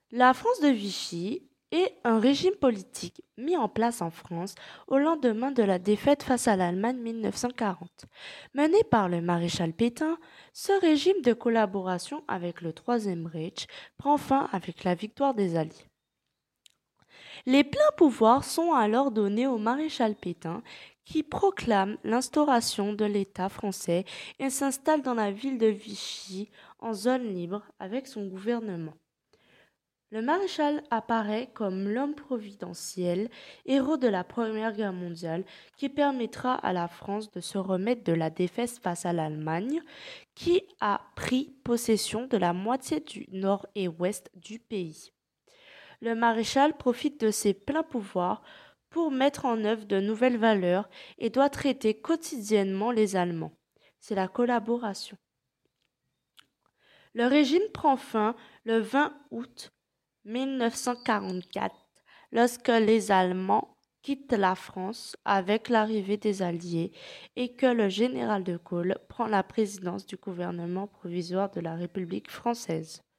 La France de Vichy est un régime politique mis en place en France au lendemain de la défaite face à l'Allemagne 1940. Mené par le maréchal Pétain, ce régime de collaboration avec le Troisième Reich prend fin avec la victoire des Alliés. Les pleins pouvoirs sont alors donnés au maréchal Pétain qui proclame l'instauration de l'État français et s'installe dans la ville de Vichy en zone libre avec son gouvernement. Le maréchal apparaît comme l'homme providentiel, héros de la Première Guerre mondiale, qui permettra à la France de se remettre de la défaite face à l'Allemagne, qui a pris possession de la moitié du nord et ouest du pays. Le maréchal profite de ses pleins pouvoirs pour mettre en œuvre de nouvelles valeurs et doit traiter quotidiennement les Allemands. C'est la collaboration. Le régime prend fin le 20 août 1944, lorsque les Allemands quittent la France avec l'arrivée des Alliés et que le général de Gaulle prend la présidence du gouvernement provisoire de la République française.